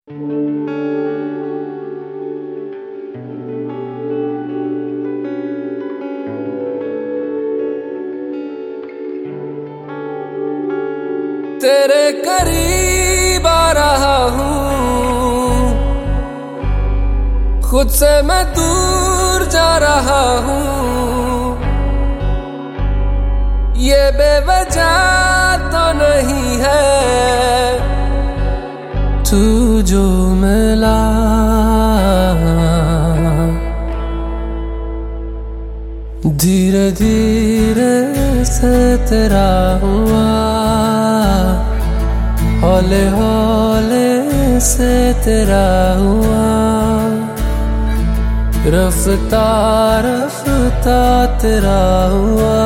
तेरे करीब आ रहा हूँ, खुद से मैं दूर जा रहा हूँ। ये बेवजह तो नहीं है, तू जो मिला धीरे धीरे से तेरा हुआ, हौले हौले से तेरा हुआ, रफ्ता रफ्ता तेरा हुआ।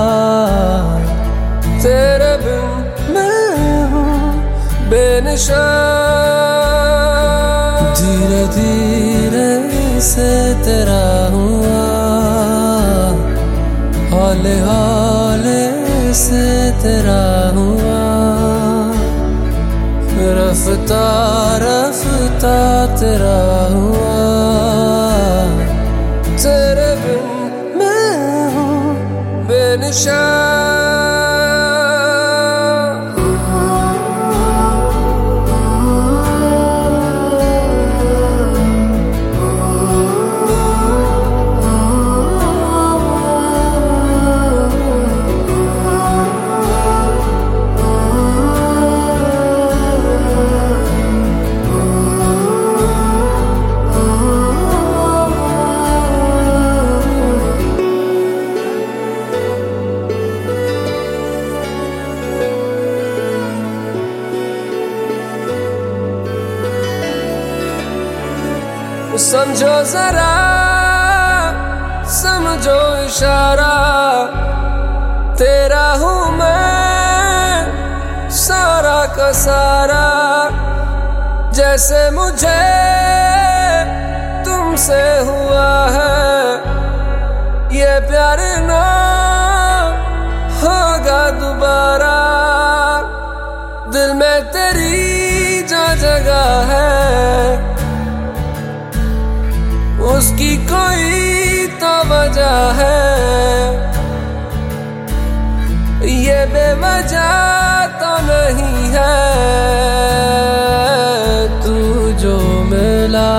तेरे बिन मैं हूँ बेनिशान, धीरे धीरे से तेरा हुआ, हौले हौले से तेरा हुआ, रफ्ता रफ्ता तेरा हुआ। तेरे बिन मैं हूँ बेनिशान। समझो जरा, समझो इशारा, तेरा हूँ मैं सारा का सारा। जैसे मुझे तुमसे हुआ है, ये प्यार ना होगा दोबारा। दिल में तेरी जो जगह है, उसकी कोई तो वजह है। ये बेवजह तो नहीं है, तू जो मिला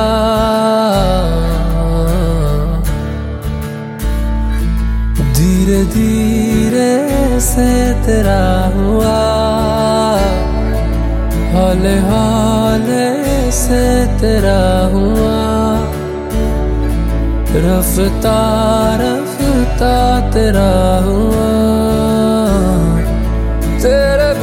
धीरे धीरे से तेरा हुआ, हौले हौले से तेरा हुआ, रफ्ता रफ्ता तेरा हुआ। तेरे